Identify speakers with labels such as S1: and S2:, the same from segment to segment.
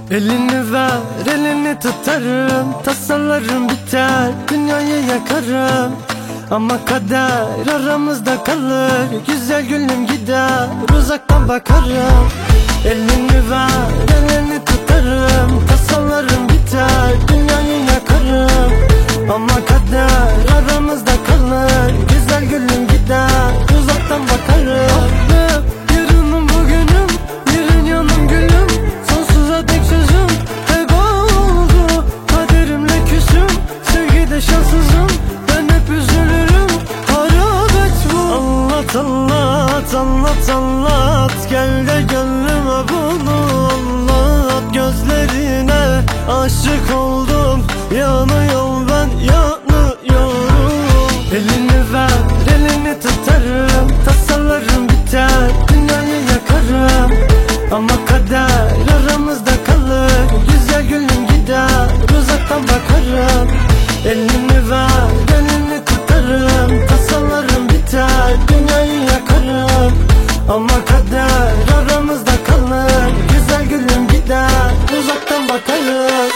S1: Elini ver, elini tutarım, tasalarım biter, dünyayı yakarım. Ama kader aramızda kalır, güzel gülüm gider, uzaktan bakarım. Elini ver, elini tutarım, tasalarım biter, dünyayı yakarım. Ama kader aramızda kalır, güzel gülüm gider, uzaktan bakarım. Yarınım bugünüm, yarın yanım gülüm, sonsuza dek sözüm tek oldu. Kaderimle küsüm, sevgide şanssızım, ben hep üzülürüm, harabet bu. Anlat anlat anlat anlat, gel de gönlüme bunu anlat. Gözlerine aşık oldum, yanıyorum ben, yanıyorum. Elini ver, elini tutarım, tasalarım biter, dünyayı yakarım. Ama kader aramızda kalır, güzel gülüm gider, uzaktan bakarım. Elini ver, elini tutarım, tasalarım biter, dünyayı yakarım. Ama kader aramızda kalır, güzel gülüm gider, uzaktan bakarım.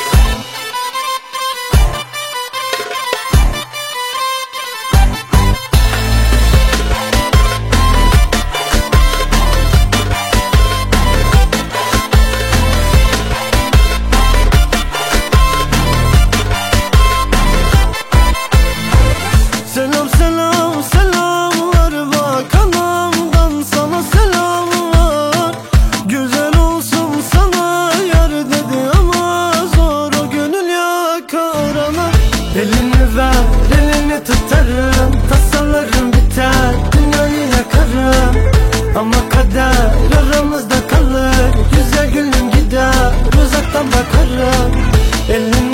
S1: Selam selam selamlar, bak anamdan sana selamlar. Güzel olsun sana yar dedi ama zor o gönül yakar ana. Elini ver, elini tutarım, tasalarım biter, dünyayı yakarım. Ama kader aramızda kalır, güzel gülüm gider, uzaktan bakarım. Elini